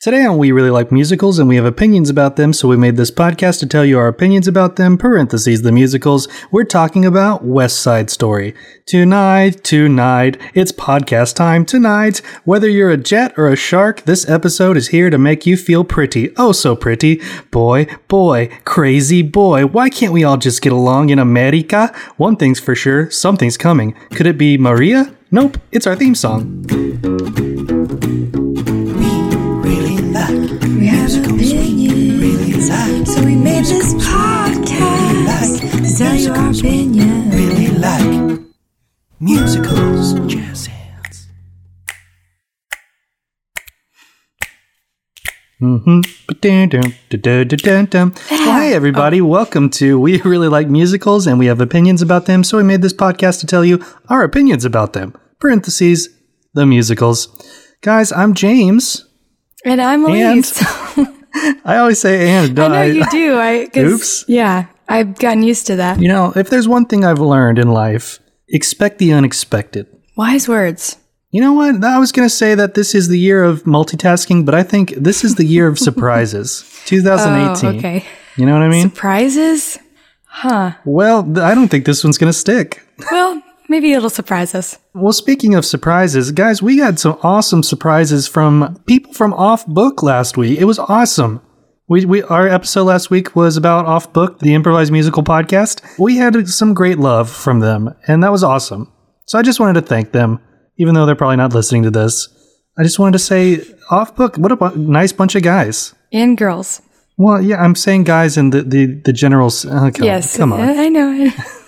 Today on We Really Like Musicals, and we have opinions about them, so we made this podcast to tell you our opinions about them, parentheses, the musicals. We're talking about West Side Story. Tonight, it's podcast time tonight. Whether you're a jet or a shark, this episode is here to make you feel pretty. Oh, so pretty. Boy, crazy boy. Why can't we all just get along in America? One thing's for sure, something's coming. Could it be Maria? Nope, it's our theme song. We have opinions, so we made this podcast to tell you our opinion. Really like musicals, jazz hands. Hi everybody, welcome to We Really Like Musicals, and we have opinions about them, so we made this podcast to tell you our opinions about them. Parentheses, the musicals. Guys, I'm James. And I'm Elise. I always say and. I know you do. Oops. Yeah, I've gotten used to that. You know, if there's one thing I've learned in life, expect the unexpected. Wise words. You know what? I was going to say that this is the year of multitasking, but I think this is the year of surprises. 2018. Oh, okay. You know what I mean? Surprises? Huh. Well, I don't think this one's going to stick. Well, maybe it'll surprise us. Well, speaking of surprises, guys, we had some awesome surprises from people from Off Book last week. It was awesome. Our episode last week was about Off Book, the improvised musical podcast. We had some great love from them, and that was awesome. So I just wanted to thank them, even though they're probably not listening to this. I just wanted to say, Off Book, what a nice bunch of guys. And girls. Well, yeah, I'm saying guys in the general... Yes. Come on. I know.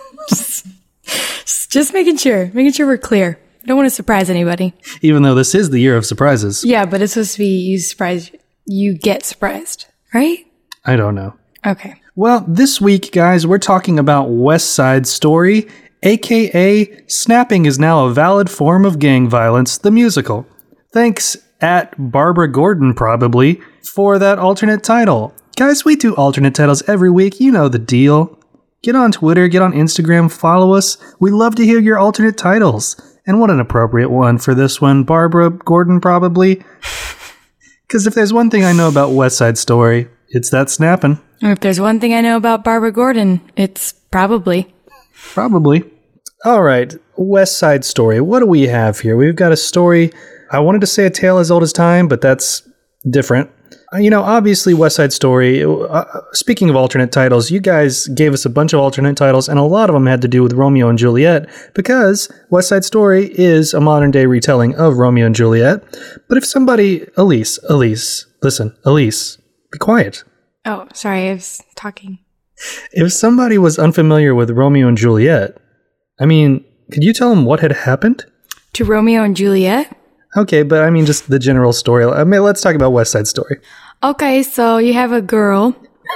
Just making sure we're clear. I don't want to surprise anybody. Even though this is the year of surprises. Yeah, but it's supposed to be you get surprised, right? I don't know. Okay. Well, this week, guys, we're talking about West Side Story, aka Snapping is Now a Valid Form of Gang Violence, the musical. Thanks at Barbara Gordon, probably, for that alternate title. Guys, we do alternate titles every week. You know the deal. Get on Twitter, get on Instagram, follow us. We love to hear your alternate titles. And what an appropriate one for this one, Barbara Gordon, probably. Because if there's one thing I know about West Side Story, it's that snapping. If there's one thing I know about Barbara Gordon, it's probably. Probably. All right, West Side Story. What do we have here? We've got a story. I wanted to say a tale as old as time, but that's different. You know, obviously, West Side Story, speaking of alternate titles, you guys gave us a bunch of alternate titles, and a lot of them had to do with Romeo and Juliet, because West Side Story is a modern-day retelling of Romeo and Juliet. But if somebody... Elise, listen, Elise, be quiet. Oh, sorry, I was talking. If somebody was unfamiliar with Romeo and Juliet, I mean, could you tell them what had happened? To Romeo and Juliet? Okay, but I mean just the general story. I mean, let's talk about West Side Story. Okay, so you have a girl.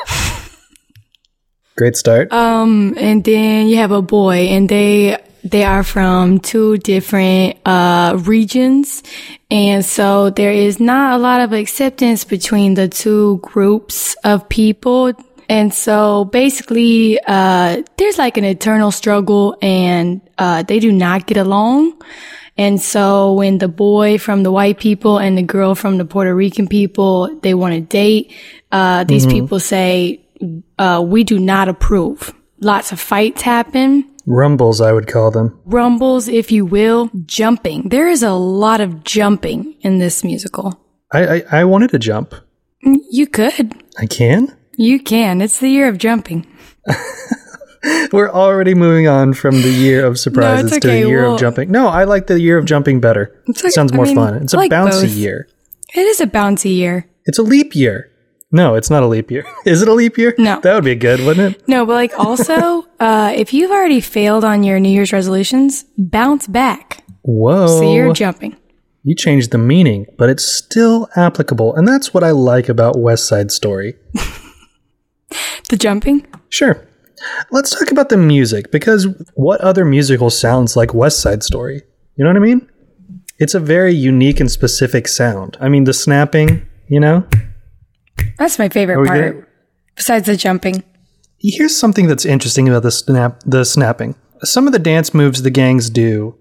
Great start. And then you have a boy, and they are from two different regions, and so there is not a lot of acceptance between the two groups of people. And so basically, there's like an eternal struggle, and they do not get along. And so when the boy from the white people and the girl from the Puerto Rican people, they want to date, these people say, we do not approve. Lots of fights happen. Rumbles, I would call them. Rumbles, if you will. Jumping. There is a lot of jumping in this musical. I wanted to jump. You could. I can? You can. It's the year of jumping. We're already moving on from the year of surprises to the year of jumping. No, I like the year of jumping better. It sounds more fun. It's a bouncy year. It is a bouncy year. It's a leap year. No, it's not a leap year. Is it a leap year? No. That would be good, wouldn't it? No, but like also, if you've already failed on your New Year's resolutions, bounce back. Whoa. So you're jumping. You changed the meaning, but it's still applicable. And that's what I like about West Side Story. The jumping? Sure. Let's talk about the music, because what other musical sounds like West Side Story? You know what I mean? It's a very unique and specific sound. I mean, the snapping, you know? That's my favorite part, besides the jumping. Here's something that's interesting about the snapping. Some of the dance moves the gangs do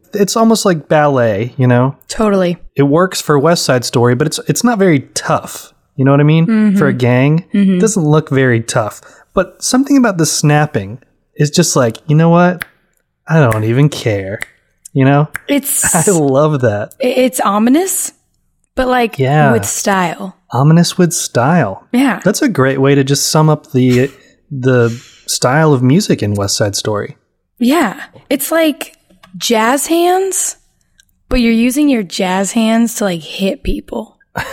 it's almost like ballet, you know? Totally. It works for West Side Story, but it's not very tough. You know what I mean? For a gang, it doesn't look very tough. But something about the snapping is just like, you know what? I don't even care. You know? I love that. It's ominous, but like with style. Ominous with style. Yeah. That's a great way to just sum up the style of music in West Side Story. Yeah. It's like jazz hands, but you're using your jazz hands to like hit people.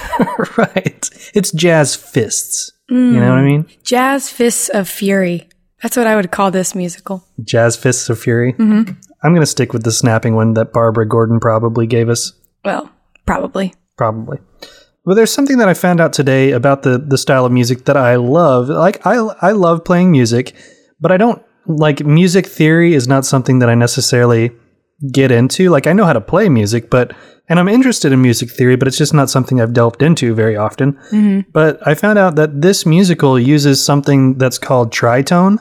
Right. It's jazz fists. You know what I mean? Jazz fists of fury. That's what I would call this musical. Jazz fists of fury. Mm-hmm. I'm going to stick with the snapping one that Barbara Gordon probably gave us. Well, probably. Probably. But there's something that I found out today about the style of music that I love. Like, I love playing music, but I don't, like, music theory is not something that I necessarily get into. Like, I know how to play music, and I'm interested in music theory, but it's just not something I've delved into very often. Mm-hmm. But I found out that this musical uses something that's called tritone,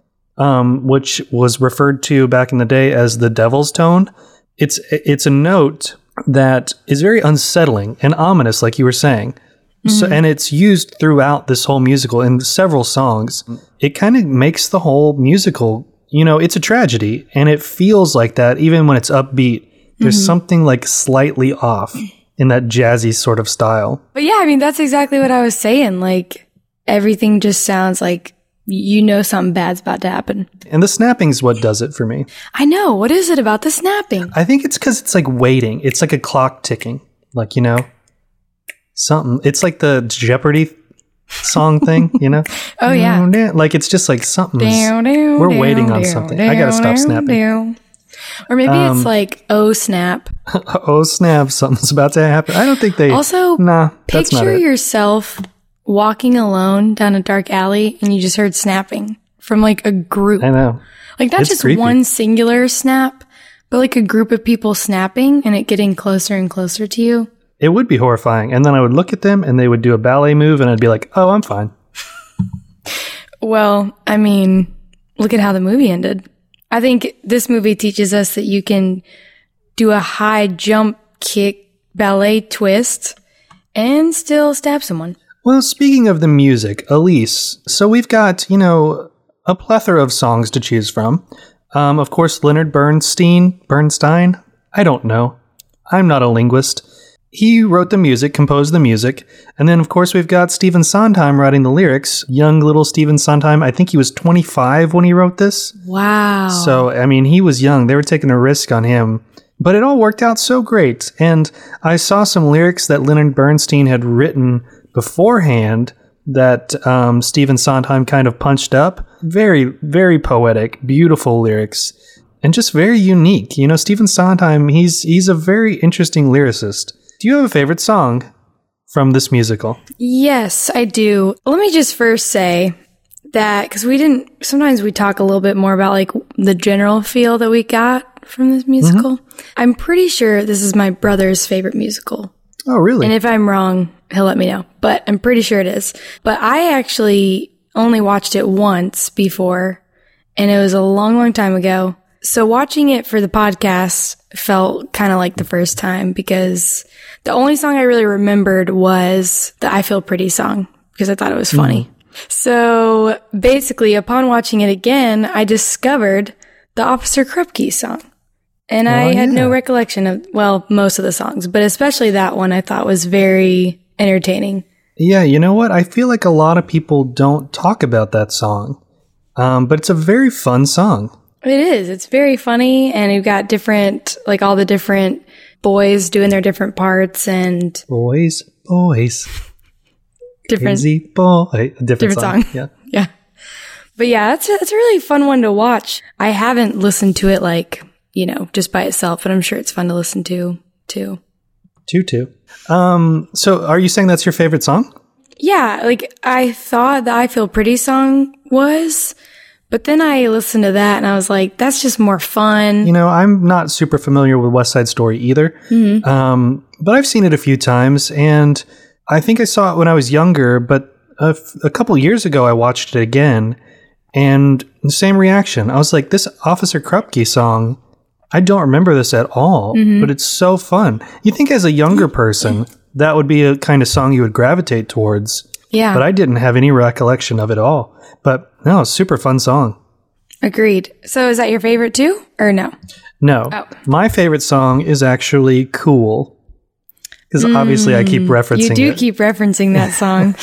which was referred to back in the day as the devil's tone. It's a note that is very unsettling and ominous, like you were saying. Mm-hmm. So, and it's used throughout this whole musical in several songs. It kind of makes the whole musical, you know, it's a tragedy, and it feels like that even when it's upbeat. There's something like slightly off in that jazzy sort of style. But yeah, I mean, that's exactly what I was saying. Like, everything just sounds like you know something bad's about to happen. And the snapping's what does it for me. I know. What is it about the snapping? I think it's because it's like waiting. It's like a clock ticking. Like, you know, something. It's like the Jeopardy song thing, you know? Oh, yeah. Like, it's just like something. We're waiting on something. I gotta stop snapping. Or maybe it's like, oh, snap. Oh, snap. Something's about to happen. I don't think they... Also, picture yourself walking alone down a dark alley and you just heard snapping from like a group. I know. Like not just creepy. One singular snap, but like a group of people snapping and it getting closer and closer to you. It would be horrifying. And then I would look at them and they would do a ballet move and I'd be like, oh, I'm fine. Well, I mean, look at how the movie ended. I think this movie teaches us that you can do a high jump kick ballet twist and still stab someone. Well, speaking of the music, Elise, so we've got, you know, a plethora of songs to choose from. Of course, Leonard Bernstein? I don't know. I'm not a linguist. He wrote the music, composed the music. And then, of course, we've got Stephen Sondheim writing the lyrics. Young little Stephen Sondheim. I think he was 25 when he wrote this. Wow. So, I mean, he was young. They were taking a risk on him. But it all worked out so great. And I saw some lyrics that Leonard Bernstein had written beforehand that Stephen Sondheim kind of punched up. Very, very poetic, beautiful lyrics. And just very unique. You know, Stephen Sondheim, he's a very interesting lyricist. Do you have a favorite song from this musical? Yes, I do. Let me just first say that, because sometimes we talk a little bit more about like the general feel that we got from this musical. Mm-hmm. I'm pretty sure this is my brother's favorite musical. Oh, really? And if I'm wrong, he'll let me know. But I'm pretty sure it is. But I actually only watched it once before, and it was a long, long time ago. So watching it for the podcast felt kind of like the first time because the only song I really remembered was the I Feel Pretty song because I thought it was funny. Mm. So basically, upon watching it again, I discovered the Officer Krupke song. And I had no recollection of, well, most of the songs, but especially that one I thought was very entertaining. Yeah, you know what? I feel like a lot of people don't talk about that song, but it's a very fun song. It is. It's very funny, and you've got different, like all the different boys doing their different parts and... Boys. Different song. Yeah. Yeah. But yeah, it's a really fun one to watch. I haven't listened to it like, you know, just by itself, but I'm sure it's fun to listen to too. So are you saying that's your favorite song? Yeah, like I thought the I Feel Pretty song was, but then I listened to that and I was like, that's just more fun. You know, I'm not super familiar with West Side Story either, but I've seen it a few times, and I think I saw it when I was younger, but a couple years ago I watched it again, and the same reaction. I was like, this Officer Krupke song, I don't remember this at all, but it's so fun. You think as a younger person, that would be a kind of song you would gravitate towards. Yeah. But I didn't have any recollection of it all. But no, super fun song. Agreed. So is that your favorite too, or no? No. Oh. My favorite song is actually Cool. Because obviously I keep referencing it. You do keep referencing that song.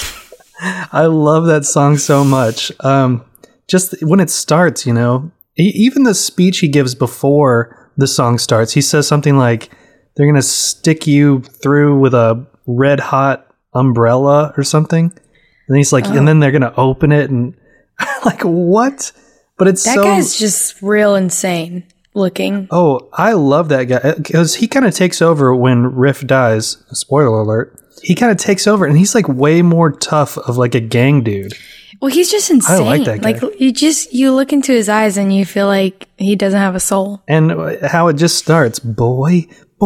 I love that song so much. Just when it starts, you know, even the speech he gives before the song starts, he says something like, they're going to stick you through with a red hot umbrella or something. And he's like, and then they're going to open it. And like, what? But it's that guy's just real insane looking. Oh, I love that guy because he kind of takes over when Riff dies. Spoiler alert. He kind of takes over and he's like way more tough of like a gang dude. Well, he's just insane. I like that guy. Like you look into his eyes and you feel like he doesn't have a soul. And how it just starts, boy,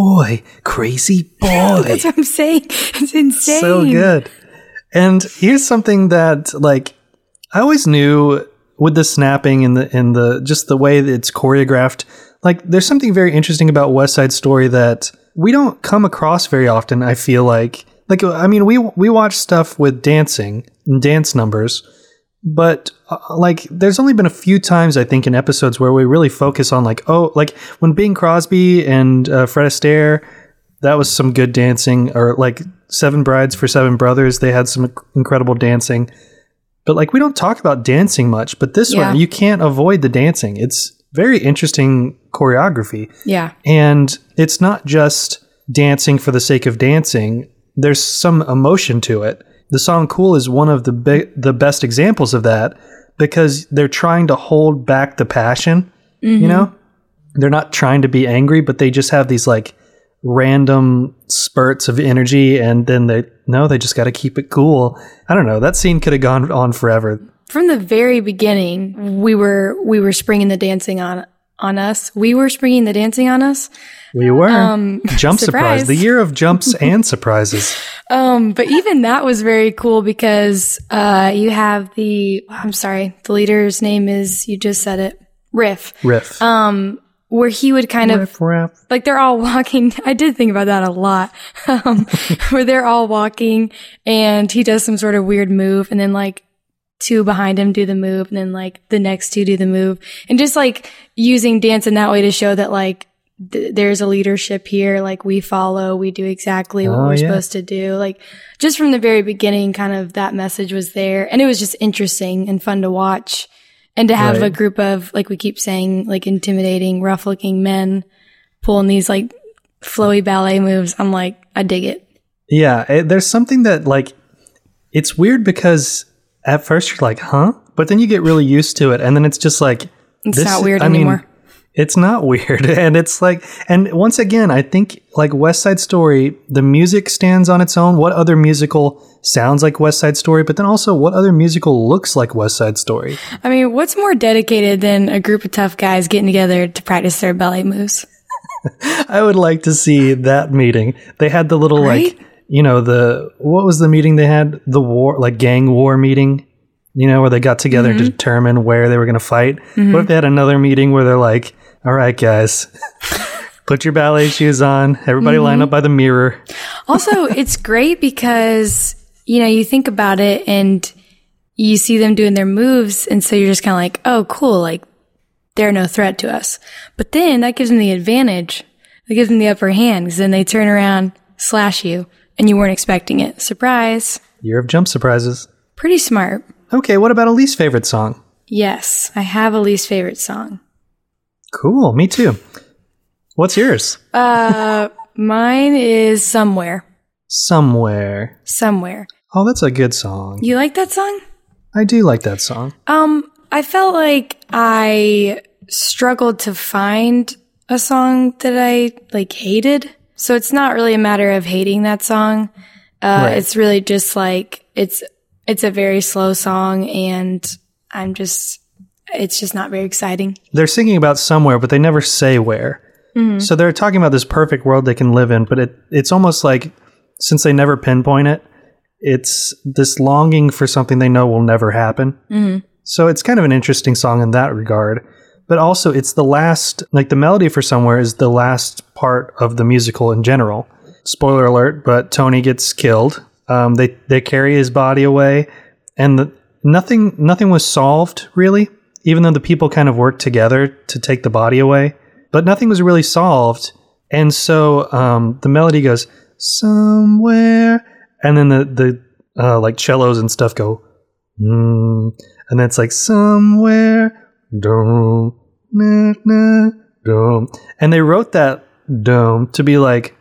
crazy boy. That's what I'm saying. It's insane. So good. And here's something that like I always knew with the snapping and the just the way that it's choreographed. Like there's something very interesting about West Side Story that we don't come across very often. I feel like I mean we watch stuff with dancing and dance numbers. But like, there's only been a few times I think in episodes where we really focus on like when Bing Crosby and Fred Astaire, that was some good dancing. Or like Seven Brides for Seven Brothers, they had some incredible dancing. But like, we don't talk about dancing much. But this one, you can't avoid the dancing. It's very interesting choreography. Yeah, and it's not just dancing for the sake of dancing. There's some emotion to it. The song Cool is one of the best examples of that because they're trying to hold back the passion, you know? They're not trying to be angry, but they just have these like random spurts of energy and then they just got to keep it cool. I don't know. That scene could have gone on forever. From the very beginning, we were springing the dancing on us. We were springing the dancing on us. We were. Jump surprise. The year of jumps and surprises. But even that was very cool because you have the leader's name is, you just said it, Riff. Where he would kind of, like they're all walking. I did think about that a lot. Where they're all walking and he does some sort of weird move and then like two behind him do the move and then like the next two do the move. And just like using dance in that way to show that like, there's a leadership here, like we follow, we do exactly what we're supposed to do. Like just from the very beginning, kind of that message was there. And it was just interesting and fun to watch. And to have a group of, like we keep saying, like intimidating, rough looking men pulling these like flowy ballet moves. I'm like, I dig it. Yeah. There's something that like, it's weird because at first you're like, huh? But then you get really used to it. And then it's just like, it's not weird anymore. It's not weird. And it's like, and once again, I think like West Side Story, the music stands on its own. What other musical sounds like West Side Story? But then also what other musical looks like West Side Story? I mean, what's more dedicated than a group of tough guys getting together to practice their ballet moves? I would like to see that meeting. They had the little like, you know, what was the meeting they had? The war, like gang war meeting, you know, where they got together to determine where they were going to fight. What if they had another meeting where they're like, all right, guys, put your ballet shoes on. Everybody line up by the mirror. Also, it's great because, you know, you think about it and you see them doing their moves. And so you're just kind of like, oh, cool. Like they're no threat to us. But then that gives them the advantage. That gives them the upper hand because then they turn around, slash you, and you weren't expecting it. Surprise. Year of jump surprises. Pretty smart. Okay, what about a least favorite song? Yes, I have a least favorite song. Cool, me too. What's yours? Mine is Somewhere. Somewhere. Oh, that's a good song. You like that song? I do like that song. I felt like I struggled to find a song that I like hated. So it's not really a matter of hating that song. It's really just like it's a very slow song and it's just not very exciting. They're singing about somewhere, but they never say where. So they're talking about this perfect world they can live in, but it's almost like, since they never pinpoint it, it's this longing for something they know will never happen. So it's kind of an interesting song in that regard. but also it's the last, like the melody for Somewhere is the last part of the musical in general. Spoiler alert, but Tony gets killed. They carry his body away, and nothing was solved, really, even though the people kind of worked together to take the body away. But nothing was really solved. And so the melody goes, somewhere, and then the like cellos and stuff go, and then it's like, somewhere, dum, na, na, dum. And they wrote that dum to be like,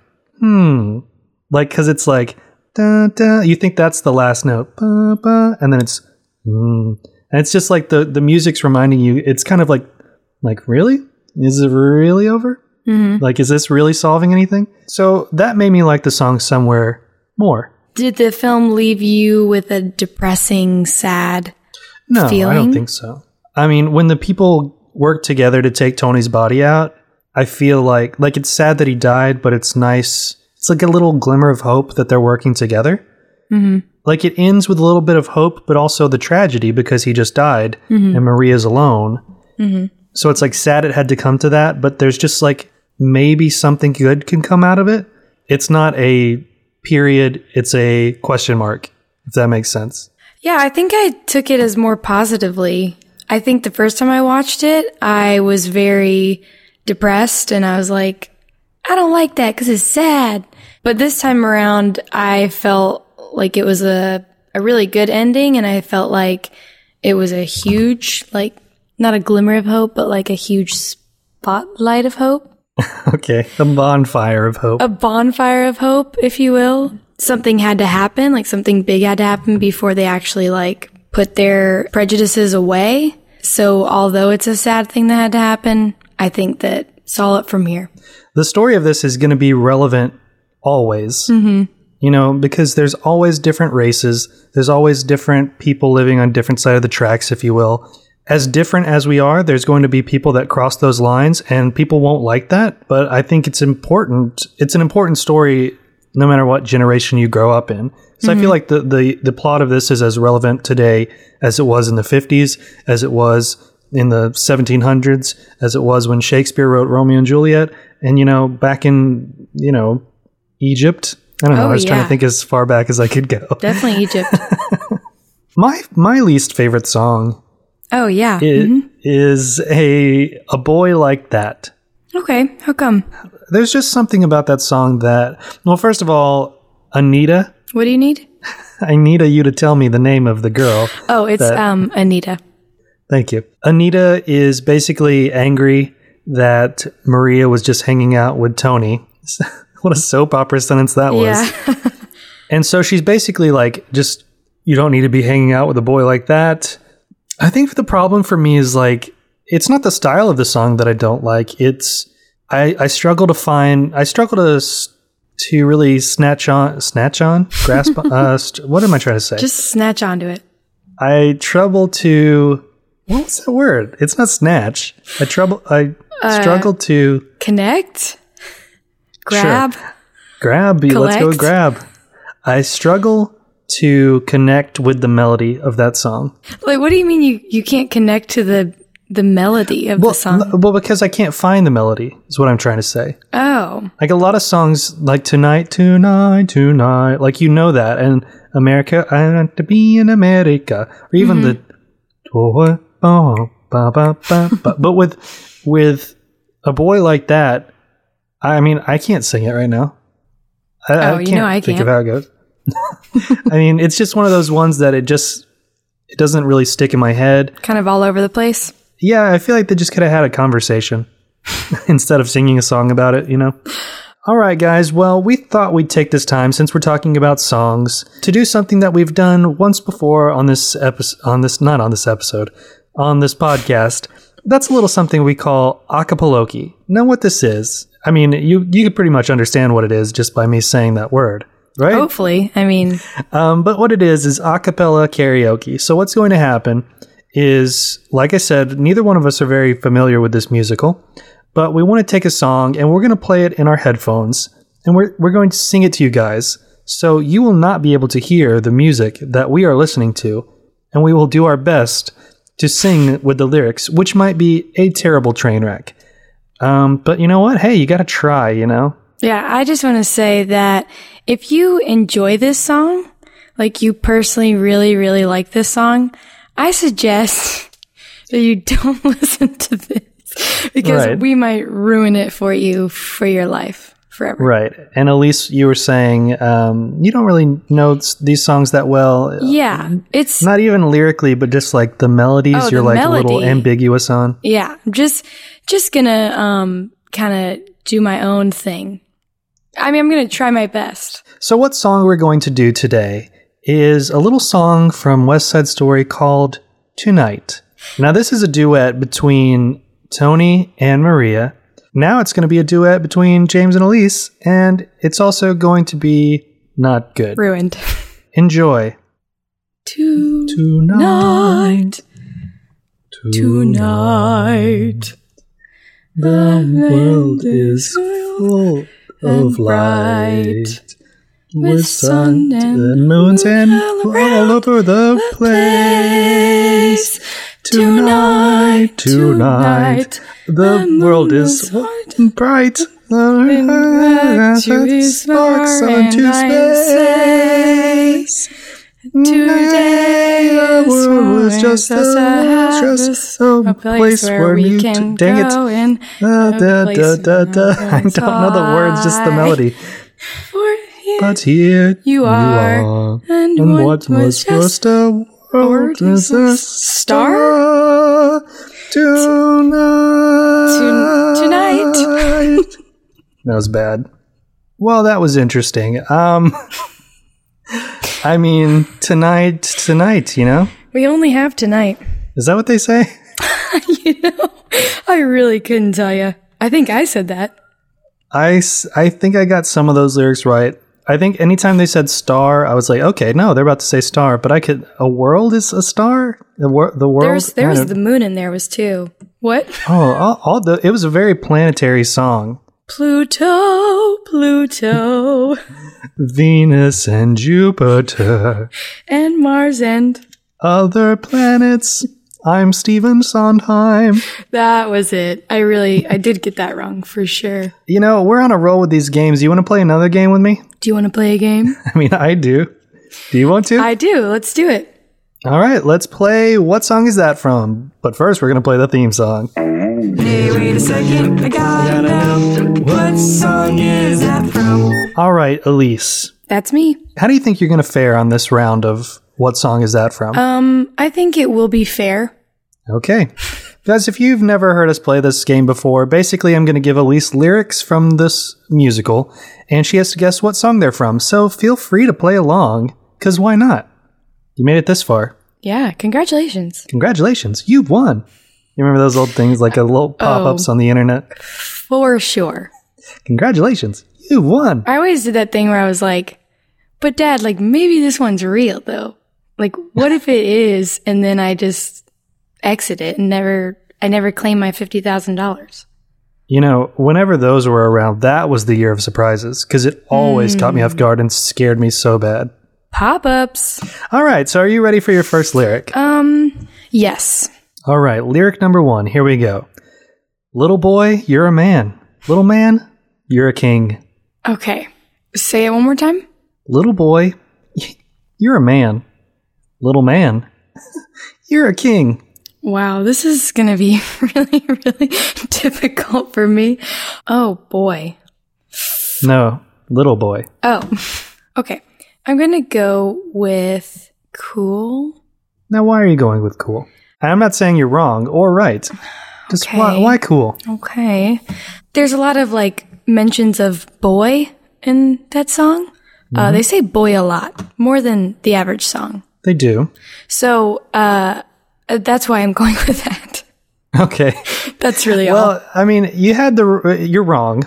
like, because it's like, da, da. You think that's the last note, ba, ba, and then it's, and it's just like the music's reminding you, it's kind of like really? Is it really over? Mm-hmm. Like, is this really solving anything? So that made me like the song Somewhere more. Did the film leave you with a depressing, sad feeling? No, I don't think so. I mean, when the people work together to take Tony's body out, I feel like it's sad that he died, but it's nice. It's like a little glimmer of hope that they're working together. Mm-hmm. Like, it ends with a little bit of hope, but also the tragedy because he just died and Maria's alone. Mm-hmm. So it's like sad it had to come to that, but there's just like maybe something good can come out of it. It's not a period, it's a question mark, if that makes sense. Yeah, I think I took it as more positively. I think the first time I watched it, I was very depressed and I was like, I don't like that because it's sad. But this time around, I felt like it was a really good ending, and I felt like it was a huge, like, not a glimmer of hope, but like a huge spotlight of hope. Okay, a bonfire of hope. A bonfire of hope, if you will. Something had to happen, like something big had to happen before they actually like put their prejudices away. So although it's a sad thing that had to happen, I think that saw it from here. The story of this is going to be relevant always. Mm-hmm. You know, because there's always different races. There's always different people living on different side of the tracks, if you will. As different as we are, there's going to be people that cross those lines, and people won't like that. But I think it's important. It's an important story no matter what generation you grow up in. So I feel like the plot of this is as relevant today as it was in the 50s, as it was in the 1700s, as it was when Shakespeare wrote Romeo and Juliet, and, you know, back in, you know, Egypt. I don't know. I was trying to think as far back as I could go. Definitely Egypt. My least favorite song. Oh, yeah. Is a Boy Like That. Okay. How come? There's just something about that song that, well, first of all, Anita. What do you need? I need you to tell me the name of the girl. Oh, it's Anita. Thank you. Anita is basically angry that Maria was just hanging out with Tony. What a soap opera sentence that was. Yeah. And so she's basically like, just, you don't need to be hanging out with a boy like that. I think the problem for me is like, it's not the style of the song that I don't like. It's, I struggle to really grasp what am I trying to say? Just snatch onto it. I trouble to, what's that word? It's not snatch. I struggle to connect, grab, sure. Grab. Collect. Let's go with grab. I struggle to connect with the melody of that song. Like, what do you mean you can't connect to the melody of the song? Well, because I can't find the melody is what I'm trying to say. Oh. Like a lot of songs like Tonight, like, you know that, and America, I want to be in America, or even the but with A Boy Like That, I mean, I can't sing it right now. I can't think of how it goes. I mean, it's just one of those ones that it doesn't really stick in my head. Kind of all over the place. Yeah, I feel like they just could have had a conversation instead of singing a song about it, you know? All right, guys. Well, we thought we'd take this time, since we're talking about songs, to do something that we've done once before on this podcast. That's a little something we call acapelloki. Now, what this is, I mean, you could pretty much understand what it is just by me saying that word, right? Hopefully. I mean... but what it is a cappella karaoke. So what's going to happen is, like I said, neither one of us are very familiar with this musical, but we want to take a song and we're going to play it in our headphones, and we're going to sing it to you guys. So you will not be able to hear the music that we are listening to, and we will do our best to sing with the lyrics, which might be a terrible train wreck. But you know what? Hey, you got to try, you know? Yeah, I just want to say that if you enjoy this song, like you personally really, really like this song, I suggest that you don't listen to this because we might ruin it for you for your life forever. Right. And Elise, you were saying you don't really know these songs that well. Yeah. It's not even lyrically, but just like the melodies you're like a little ambiguous on. Yeah. Just gonna kind of do my own thing. I mean, I'm going to try my best. So what song we're going to do today is a little song from West Side Story called Tonight. Now, this is a duet between Tony and Maria. Now it's going to be a duet between James and Elise, and it's also going to be not good. Ruined. Enjoy. Tonight. The world is full of light, with sun and moons and all over the place. Tonight, the world is bright, sparks into space. Today the world was just a place where we can dang it. I don't know the words, just the melody. But here you are, and what was just a word is a star tonight. That was bad. Well, that was interesting. I mean, tonight, you know? We only have tonight. Is that what they say? You know, I really couldn't tell you. I think I said that. I think I got some of those lyrics right. I think anytime they said star, I was like, okay, no, they're about to say star, but a world is a star? The world? There was the moon in there was too. What? Oh, it was a very planetary song. Pluto. Venus and Jupiter. And Mars and other planets. I'm Stephen Sondheim. That was it. I did get that wrong for sure. You know, we're on a roll with these games. You want to play another game with me? Do you want to play a game? I mean, I do. Do you want to? I do. Let's do it. All right, let's play What Song Is That From? But first, we're going to play the theme song. Hey, wait a second, I gotta know, what song is that from? All right, Elise. That's me. How do you think you're going to fare on this round of What Song Is That From? I think it will be fair. Okay. Guys, if you've never heard us play this game before, basically I'm going to give Elise lyrics from this musical, and she has to guess what song they're from. So feel free to play along, because why not? You made it this far. Yeah, congratulations. Congratulations, you've won. You remember those old things like a little pop-ups on the internet? For sure. Congratulations, you won. I always did that thing where I was like, but Dad, like maybe this one's real though. Like what if it is and then I just exit it and I never claim my $50,000. You know, whenever those were around, that was the year of surprises because it always caught me off guard and scared me so bad. Pop-ups. All right, so are you ready for your first lyric? Yes. All right, lyric number 1. Here we go. Little boy, you're a man. Little man, you're a king. Okay. Say it one more time. Little boy, you're a man. Little man, you're a king. Wow, this is going to be really, really difficult for me. Oh, boy. No, little boy. Oh, okay. I'm going to go with cool. Now, why are you going with cool? I'm not saying you're wrong or right. Just Okay. why cool? Okay. There's a lot of like mentions of boy in that song. They say boy a lot, more than the average song. They do. So that's why I'm going with that. Okay. That's really all. Well, I mean, you're wrong.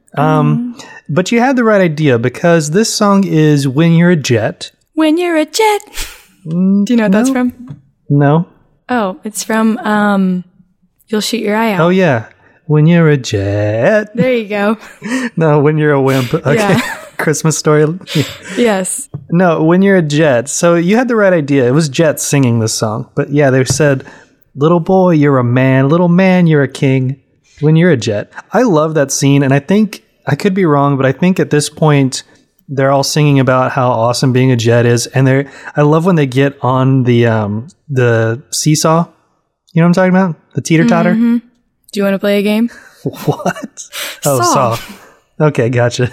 But you had the right idea because this song is When You're a Jet. When you're a jet. Do you know what that's from? No. Oh, it's from You'll Shoot Your Eye Out. Oh, yeah. When you're a jet. There you go. No, when you're a wimp. Okay. Yeah. Christmas story. Yes. No, when you're a jet. So you had the right idea. It was Jets singing this song. But yeah, they said little boy, you're a man. Little man, you're a king. When you're a jet. I love that scene, and I think, I could be wrong, but I think at this point, they're all singing about how awesome being a jet is, and I love when they get on the seesaw. You know what I'm talking about? The teeter-totter? Mm-hmm. Do you want to play a game? What? Oh, saw. Okay, gotcha.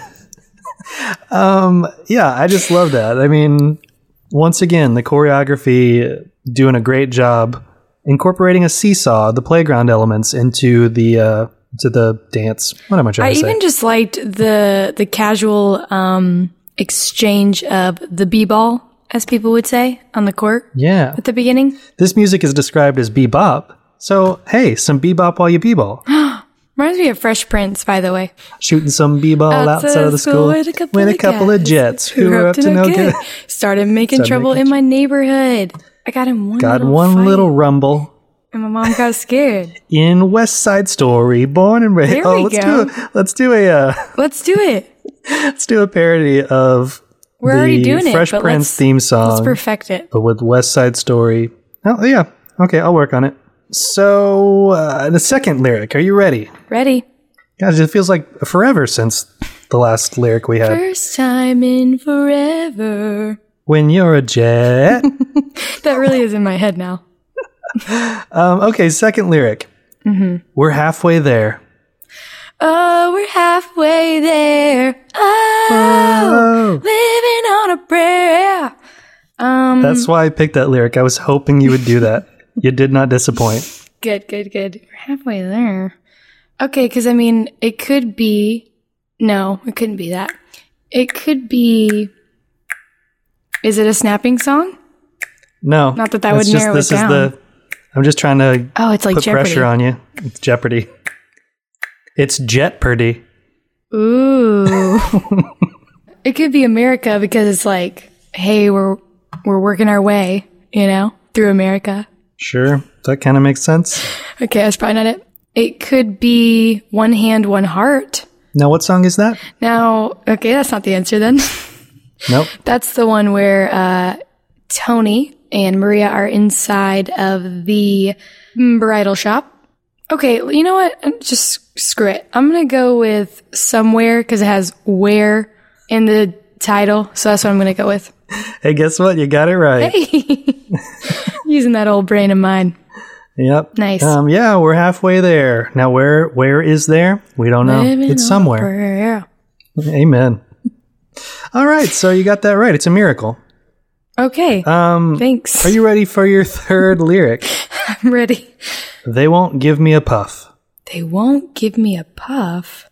Yeah, I just love that. I mean, once again, the choreography doing a great job incorporating a seesaw, the playground elements into the dance. What am I trying to say? I even just liked the casual exchange of the b-ball, as people would say, on the court. Yeah. At the beginning. This music is described as bebop. So, hey, some bebop while you b-ball. Reminds me of Fresh Prince, by the way. Shooting some b-ball outside of the school with a couple of jets who were up to no good. Started making trouble in my neighborhood. I got in one little rumble. And my mom got scared. In West Side Story, born and raised. There we go. Let's do it. Let's do a parody of already doing Fresh Prince theme song. Let's perfect it. But with West Side Story. Oh, yeah. Okay, I'll work on it. So, the second lyric. Are you ready? Ready. Gosh, it feels like forever since the last lyric we had. First time in forever. When you're a jet. That really is in my head now. Okay, second lyric. Mm-hmm. We're halfway there. Oh, we're halfway there. Oh, living on a prayer. That's why I picked that lyric. I was hoping you would do that. You did not disappoint. Good. We're halfway there. Okay, because I mean, it could be... No, it couldn't be that. It could be... Is it a snapping song? No. Not that would narrow it down. I'm just trying to it's like put Jeopardy. Pressure on you. It's Jeopardy. It's Jetpardy. Ooh. It could be America because it's like, hey, we're working our way, through America. Sure. That kind of makes sense. Okay, that's probably not it. It could be One Hand, One Heart. Now, what song is that? Now, okay, that's not the answer then. Nope. That's the one where Tony and Maria are inside of the bridal shop. Okay, you know what? Just screw it. I'm going to go with Somewhere because it has where in the title. So that's what I'm going to go with. Hey, guess what? You got it right. Hey. Using that old brain of mine. Yep. Nice. Yeah, we're halfway there. Now, where is there? We don't know. It's somewhere. Amen. All right, so you got that right. It's a miracle. Okay. Thanks. Are you ready for your third lyric? I'm ready. They won't give me a puff. They won't give me a puff.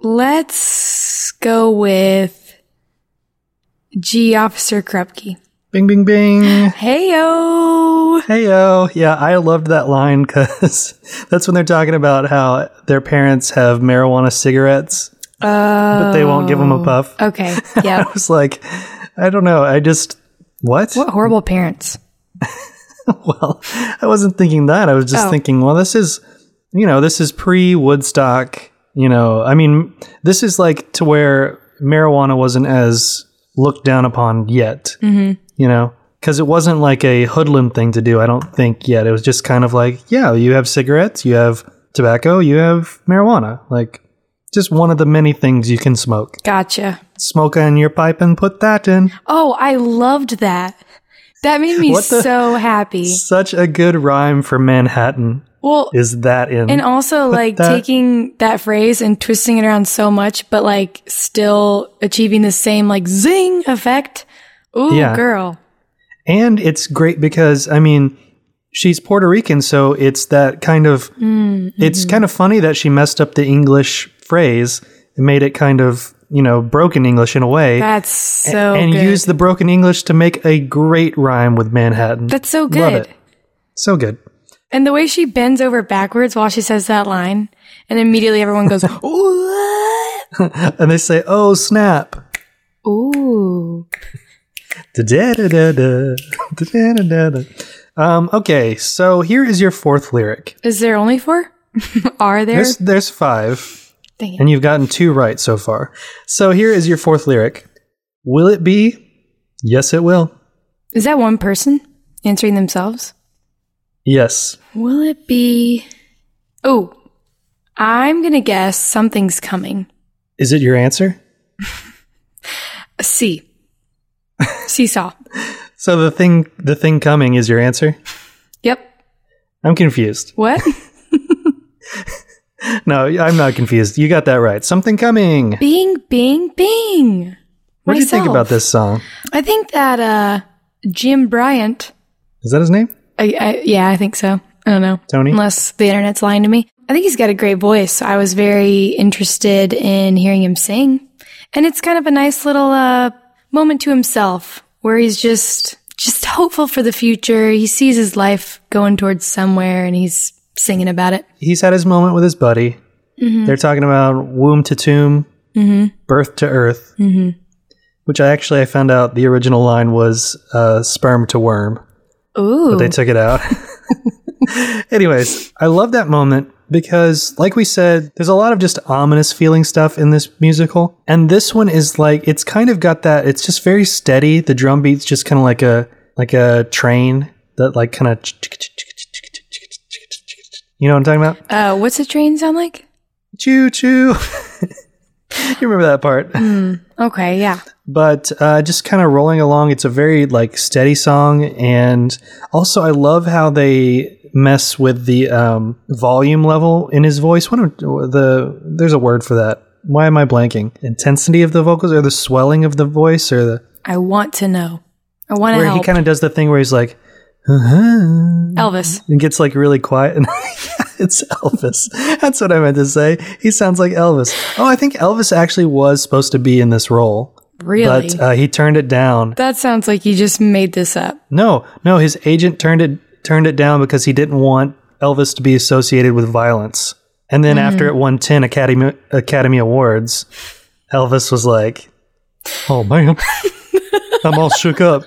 Let's go with G. Officer Krupke. Bing, bing, bing. Heyo. Heyo. Yeah, I loved that line because that's when they're talking about how their parents have marijuana cigarettes, but they won't give them a puff. Okay, yeah. I was like, I don't know. What? What horrible parents. Well, I wasn't thinking that. I was just thinking, well, this is pre-Woodstock, I mean, this is like to where marijuana wasn't as looked down upon yet, because it wasn't like a hoodlum thing to do, I don't think yet. It was just kind of like, yeah, you have cigarettes, you have tobacco, you have marijuana, like just one of the many things you can smoke. Gotcha. Smoke in your pipe and put that in. Oh, I loved that. That made me so happy. Such a good rhyme for Manhattan. Well, is that in? And also taking that phrase and twisting it around so much, but like still achieving the same like zing effect. Ooh, yeah. Girl. And it's great because, I mean, she's Puerto Rican, so it's that kind of, it's kind of funny that she messed up the English phrase and made it kind of, broken English in a way. That's so and good. used the broken English to make a great rhyme with Manhattan. That's so good. Love it. So good. And the way she bends over backwards while she says that line, and immediately everyone goes, what? And they say, oh, snap. Ooh. Okay, so here is your fourth lyric. Is there only 4? Are there? There's 5. Dang it. And you've gotten 2 right so far. So here is your fourth lyric. Will it be? Yes, it will. Is that one person answering themselves? Yes. Will it be... Oh, I'm going to guess Something's Coming. Is it your answer? A C. Seesaw. So the thing coming is your answer? Yep. I'm confused. What? No, I'm not confused. You got that right. Something coming. Bing, bing, bing. What do you think about this song? I think that Jim Bryant... Is that his name? Yeah, I think so. I don't know. Tony? Unless the internet's lying to me. I think he's got a great voice. So I was very interested in hearing him sing. And it's kind of a nice little moment to himself where he's just hopeful for the future. He sees his life going towards somewhere and he's singing about it. He's had his moment with his buddy. Mm-hmm. They're talking about womb to tomb, birth to earth, which I found out the original line was sperm to worm. Ooh. But they took it out. Anyways, I love that moment because, like we said, there's a lot of just ominous feeling stuff in this musical. And this one is like, it's kind of got that, it's just very steady. The drum beat's just kind of like a train that like kind of, you know what I'm talking about? What's a train sound like? Choo choo. You remember that part? Okay, yeah. But just kind of rolling along. It's a very like steady song, and also I love how they mess with the volume level in his voice. There's a word for that. Why am I blanking? Intensity of the vocals, or the swelling of the voice, or the? I want to know. I want to where help. he kind of does the thing where he's like, Elvis, and gets like really quiet. And it's Elvis. That's what I meant to say. He sounds like Elvis. Oh, I think Elvis actually was supposed to be in this role. Really? But he turned it down. That sounds like you just made this up. No. His agent turned it down because he didn't want Elvis to be associated with violence. And then after it won 10 Academy Awards, Elvis was like, "Oh man, I'm all shook up."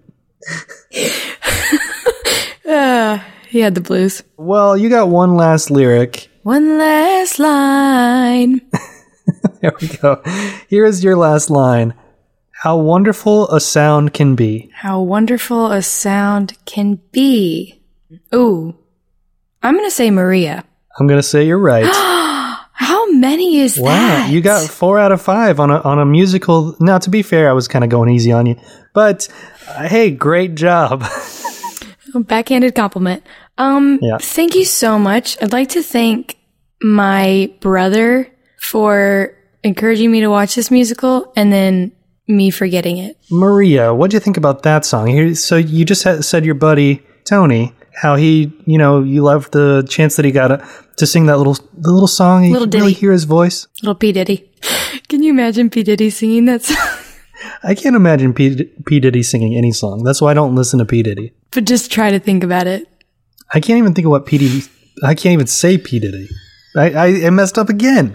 He had the blues. Well, you got one last lyric. One last line. There we go. Here is your last line. How wonderful a sound can be. How wonderful a sound can be. Ooh. I'm going to say Maria. I'm going to say you're right. How many is that? Wow, you got 4 out of 5 on a musical. Now, to be fair, I was kind of going easy on you. But, hey, great job. Backhanded compliment. Yeah. Thank you so much. I'd like to thank my brother for encouraging me to watch this musical and then me forgetting it. Maria, what'd you think about that song? So you just said your buddy, Tony, how he, you loved the chance that he got to sing that little song. You could really hear his voice. Little P. Diddy. Can you imagine P. Diddy singing that song? I can't imagine P. Diddy singing any song. That's why I don't listen to P. Diddy. But just try to think about it. I can't even think of what P. Diddy... I can't even say P. Diddy. I messed up again.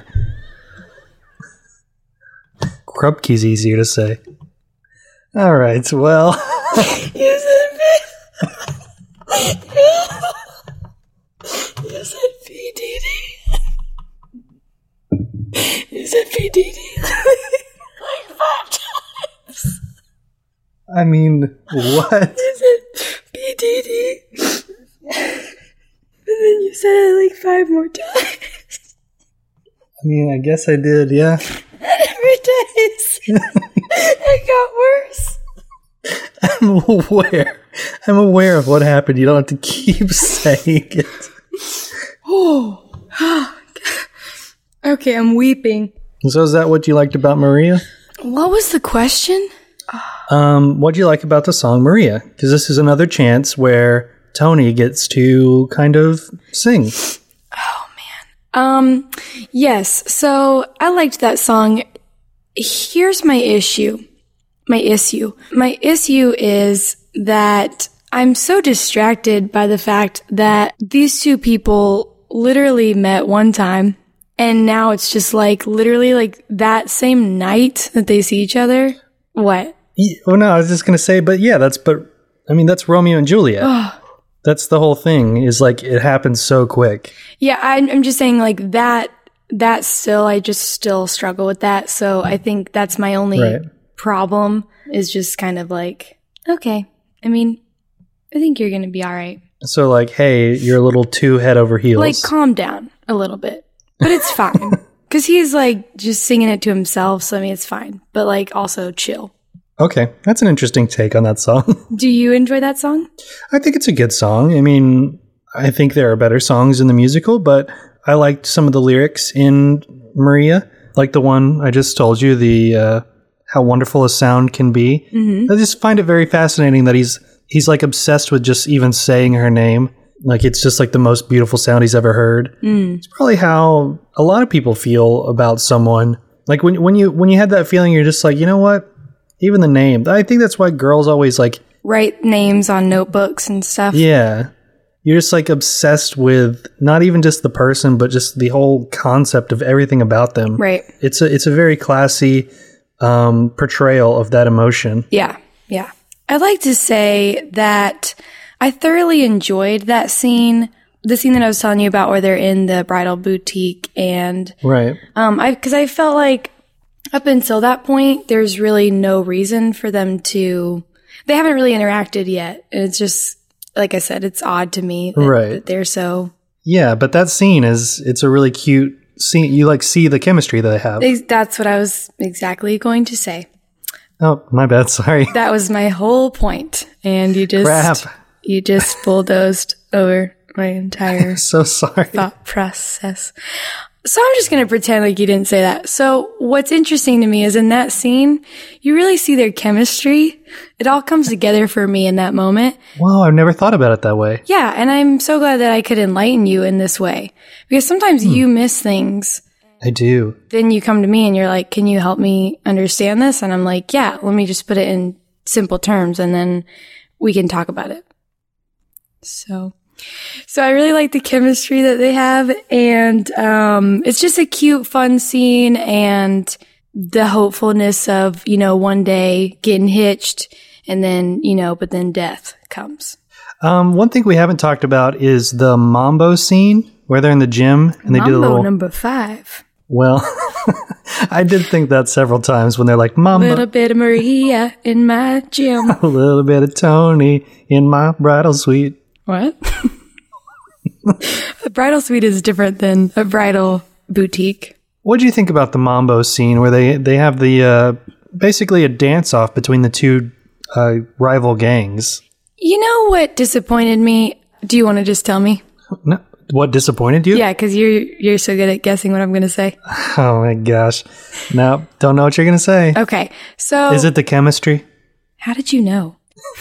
Krupke's easier to say. All right, well... You said P. Diddy. You said P. Diddy. Like 5 times. I mean, what? You said P. Diddy. And then you said it like 5 more times. I mean, I guess I did, yeah. And every time it got worse. I'm aware of what happened. You don't have to keep saying it. Oh. Okay, I'm weeping. So is that what you liked about Maria? What was the question? What do you like about the song Maria? Because this is another chance where Tony gets to kind of sing. Oh, man. Yes. So I liked that song. Here's my issue. My issue is that I'm so distracted by the fact that these two people literally met one time, and now it's just like literally like that same night that they see each other. What? Oh no, I was just gonna say, but that's Romeo and Juliet. That's the whole thing. Is like it happens so quick. Yeah, I'm just saying like that. That still, I just still struggle with that. So I think that's my only problem. Is just kind of like, okay. I mean, I think you're gonna be all right. So like, hey, you're a little too head over heels. Like, calm down a little bit. But it's fine. Because he's like just singing it to himself. So, I mean, it's fine. But like, also chill. Okay. That's an interesting take on that song. Do you enjoy that song? I think it's a good song. I mean, I think there are better songs in the musical, but I liked some of the lyrics in Maria. Like the one I just told you, the how wonderful a sound can be. Mm-hmm. I just find it very fascinating that he's like obsessed with just even saying her name. Like it's just like the most beautiful sound he's ever heard. It's probably how a lot of people feel about someone. Like when you had that feeling, you're just like, you know what? Even the name. I think that's why girls always like write names on notebooks and stuff. Yeah. You're just like obsessed with not even just the person, but just the whole concept of everything about them. Right. It's a very classy portrayal of that emotion. Yeah. Yeah. I'd like to say that I thoroughly enjoyed that scene. The scene that I was telling you about where they're in the bridal boutique and right. Because I felt like up until that point, there's really no reason for them to. They haven't really interacted yet. And it's just, like I said, it's odd to me that they're so. Yeah, but that scene it's a really cute scene. You like see the chemistry that they have. That's what I was exactly going to say. Oh, my bad. Sorry. That was my whole point, and you just bulldozed over my entire so sorry thought process. So I'm just going to pretend like you didn't say that. So what's interesting to me is in that scene, you really see their chemistry. It all comes together for me in that moment. Wow, I've never thought about it that way. Yeah, and I'm so glad that I could enlighten you in this way. Because sometimes you miss things. I do. Then you come to me and you're like, can you help me understand this? And I'm like, yeah, let me just put it in simple terms and then we can talk about it. So I really like the chemistry that they have, and it's just a cute, fun scene, and the hopefulness of, one day getting hitched, and then, but then death comes. One thing we haven't talked about is the Mambo scene, where they're in the gym, and they do the little... number 5. Well, I did think that several times when they're like, Mambo. A little bit of Maria in my gym. A little bit of Tony in my bridal suite. What? A bridal suite is different than a bridal boutique. What do you think about the Mambo scene where they have the basically a dance-off between the two rival gangs? You know what disappointed me? Do you want to just tell me? No. What disappointed you? Yeah, because you're so good at guessing what I'm going to say. Oh my gosh. No, don't know what you're going to say. Okay, so... Is it the chemistry? How did you know?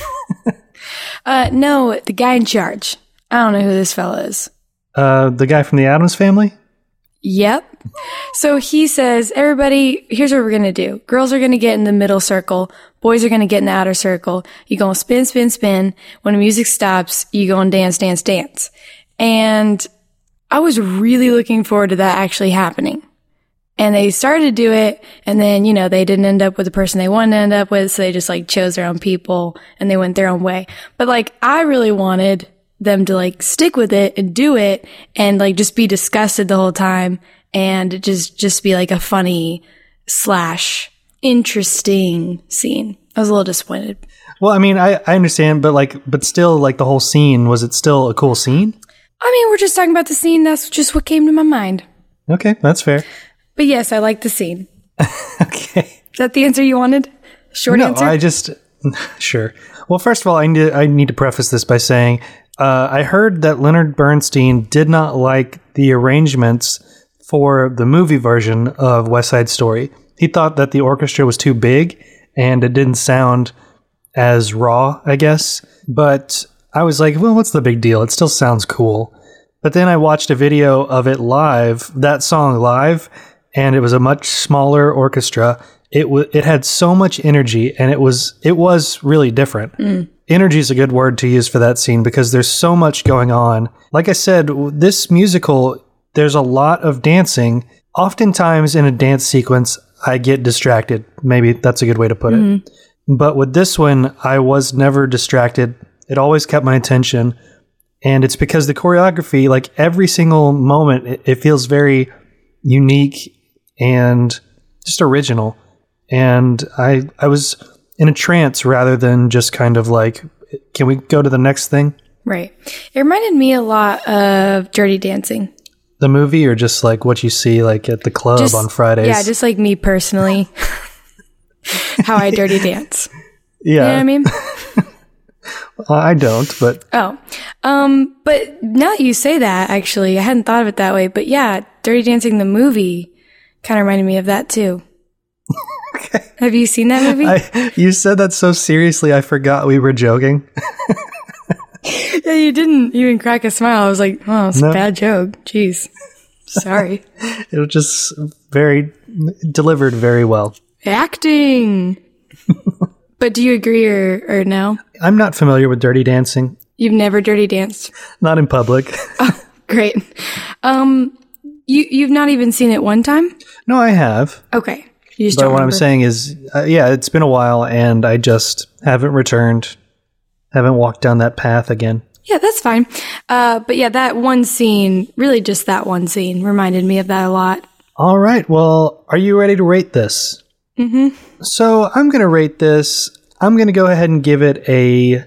No, the guy in charge. I don't know who this fella is. The guy from the Addams Family? Yep. So he says, everybody, here's what we're going to do. Girls are going to get in the middle circle. Boys are going to get in the outer circle. You're going to spin, spin, spin. When the music stops, you go and dance, dance, dance. And I was really looking forward to that actually happening. And they started to do it, and then, they didn't end up with the person they wanted to end up with, so they just, chose their own people, and they went their own way. But, I really wanted them to, stick with it and do it, and, just be disgusted the whole time, and just be, a funny / interesting scene. I was a little disappointed. Well, I mean, I understand, but still, the whole scene, was it still a cool scene? I mean, we're just talking about the scene. That's just what came to my mind. Okay, that's fair. But yes, I like the scene. Okay. Is that the answer you wanted? Short answer? Sure. Well, first of all, I need to preface this by saying I heard that Leonard Bernstein did not like the arrangements for the movie version of West Side Story. He thought that the orchestra was too big and it didn't sound as raw, I guess. But I was like, well, what's the big deal? It still sounds cool. But then I watched a video of it live, that song live, and it was a much smaller orchestra. It had so much energy, and it was really different. Energy is a good word to use for that scene because there's so much going on. Like I said, this musical, there's a lot of dancing. Oftentimes in a dance sequence, I get distracted. Maybe that's a good way to put it. But with this one, I was never distracted. It always kept my attention. And it's because the choreography, every single moment, it feels very unique and just original. And I was in a trance rather than just kind of can we go to the next thing? Right. It reminded me a lot of Dirty Dancing. The movie, or just like what you see like at the club on Fridays? Yeah, just like me personally. How I dirty dance. Yeah. You know what I mean? I don't, but... Oh. But now that you say that, actually, I hadn't thought of it that way. But yeah, Dirty Dancing the movie kind of reminded me of that too. Okay. Have you seen that movie? You said that so seriously, I forgot we were joking. Yeah, you didn't even crack a smile. I was like, oh, it's a bad joke. Jeez. Sorry. It was just delivered very well. Acting. But do you agree or no? I'm not familiar with Dirty Dancing. You've never dirty danced? Not in public. Oh, great. You've not even seen it one time? No, I have. Okay. You just But don't what I'm remember. saying is, it's been a while, and I just haven't returned. Haven't walked down that path again. Yeah, that's fine. But yeah, that one scene, really just that one scene, reminded me of that a lot. All right. Well, are you ready to rate this? Mm-hmm. So I'm going to rate this. I'm going to go ahead and give it a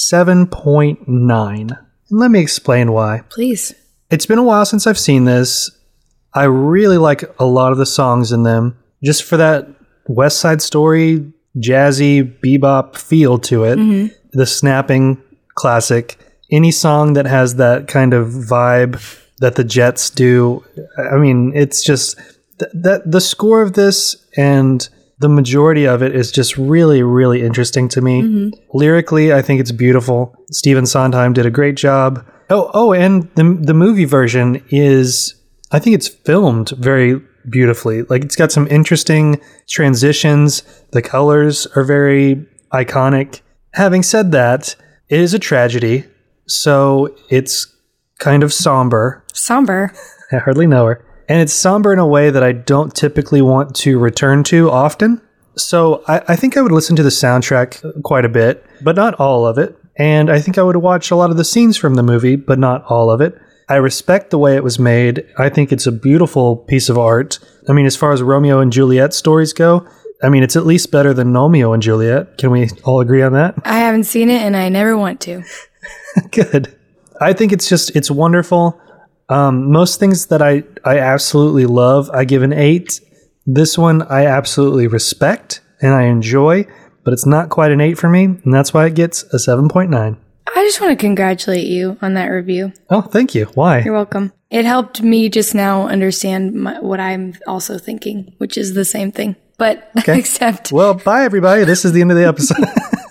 7.9. And let me explain why. Please. It's been a while since I've seen this. I really like a lot of the songs in them. Just for that West Side Story, jazzy, bebop feel to it. Mm-hmm. The snapping classic. Any song that has that kind of vibe that the Jets do. I mean, it's just that the score of this and the majority of it is just really, really interesting to me. Mm-hmm. Lyrically, I think it's beautiful. Stephen Sondheim did a great job. Oh, and the movie version is, I think it's filmed very beautifully. Like, it's got some interesting transitions. The colors are very iconic. Having said that, it is a tragedy, so it's kind of somber. Somber? I hardly know her. And it's somber in a way that I don't typically want to return to often. So I think I would listen to the soundtrack quite a bit, but not all of it. And I think I would watch a lot of the scenes from the movie, but not all of it. I respect the way it was made. I think it's a beautiful piece of art. I mean, as far as Romeo and Juliet stories go, I mean, it's at least better than Romeo and Juliet. Can we all agree on that? I haven't seen it, and I never want to. Good. I think it's wonderful. Most things that I absolutely love, I give an 8. This one I absolutely respect and I enjoy, but it's not quite an 8 for me, and that's why it gets a 7.9. I just want to congratulate you on that review. Oh, thank you. Why? You're welcome. It helped me just now understand what I'm also thinking, which is the same thing. But Okay. except... Well, bye everybody. This is the end of the episode.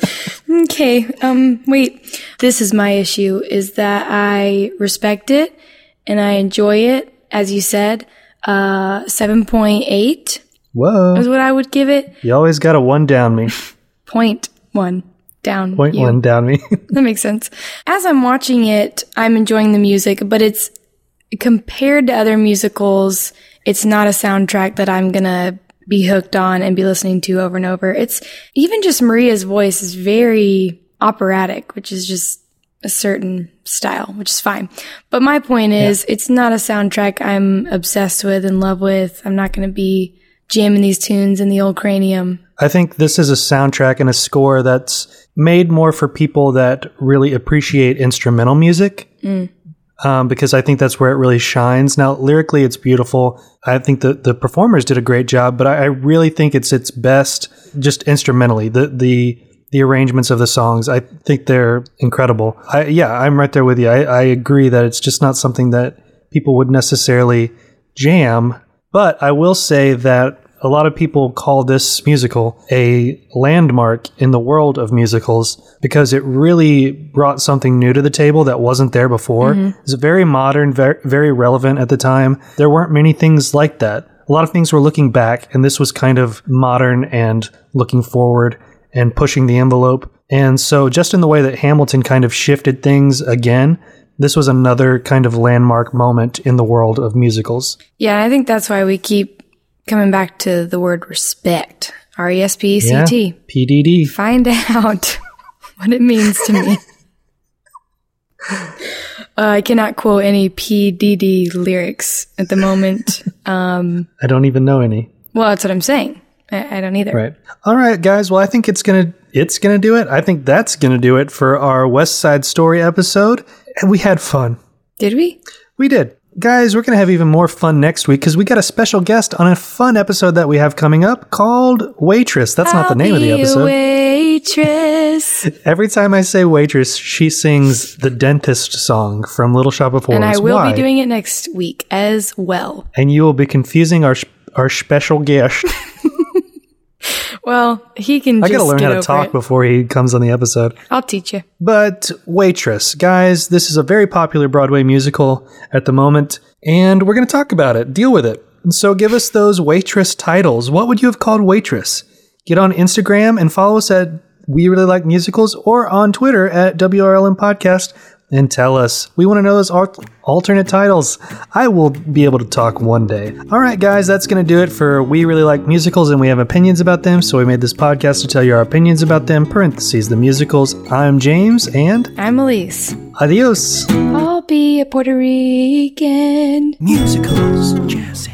Okay, wait. This is my issue, is that I respect it and I enjoy it, as you said. 7.8 Whoa. is what I would give it. You always got a 1 down me. 0.1 down. Point you. 1 down me. That makes sense. As I'm watching it, I'm enjoying the music, but it's compared to other musicals, it's not a soundtrack that I'm gonna be hooked on and be listening to over and over. It's even just Maria's voice is very operatic, which is just a certain style, which is fine. But my point is, it's not a soundtrack I'm obsessed with, in love with. I'm not going to be jamming these tunes in the old cranium. I think this is a soundtrack and a score that's made more for people that really appreciate instrumental music. Because I think that's where it really shines. Now, lyrically, it's beautiful. I think the performers did a great job, but I really think it's its best just instrumentally. The arrangements of the songs, I think they're incredible. I'm right there with you. I agree that it's just not something that people would necessarily jam, but I will say that a lot of people call this musical a landmark in the world of musicals because it really brought something new to the table that wasn't there before. It was very modern, very, very relevant at the time. There weren't many things like that. A lot of things were looking back, and this was kind of modern and looking forward and pushing the envelope. And so just in the way that Hamilton kind of shifted things again, this was another kind of landmark moment in the world of musicals. Yeah, I think that's why we keep coming back to the word respect. R-E-S-P-E-C-T. Yeah, PDD. Find out what it means to me. I cannot quote any PDD lyrics at the moment. I don't even know any. Well, that's what I'm saying. I don't either. Right. All right, guys. Well, I think it's going to it's going to do it. I think that's going to do it for our West Side Story episode. And we had fun. Did we? We did. Guys, we're going to have even more fun next week because we got a special guest on a fun episode that we have coming up called Waitress. That's not the name of the episode. Waitress. Every time I say Waitress, she sings the Dentist song from Little Shop of Horrors. And I will Why? be doing it next week as well. And you will be confusing our special guest. Well, he can I just got to learn get how to over talk it. before he comes on the episode. I'll teach you. But Waitress, guys, this is a very popular Broadway musical at the moment, and we're going to talk about it, deal with it. So give us those Waitress titles. What would you have called Waitress? Get on Instagram and follow us at We Really Like Musicals or on Twitter at WRLM Podcast and tell us. We want to know those alternate titles. I will be able to talk one day. All right, guys, that's going to do it for We Really Like Musicals and we have opinions about them, so we made this podcast to tell you our opinions about them, parentheses, the musicals. I'm James, and I'm Elise. adios. I'll be a Puerto Rican. Musicals, jazz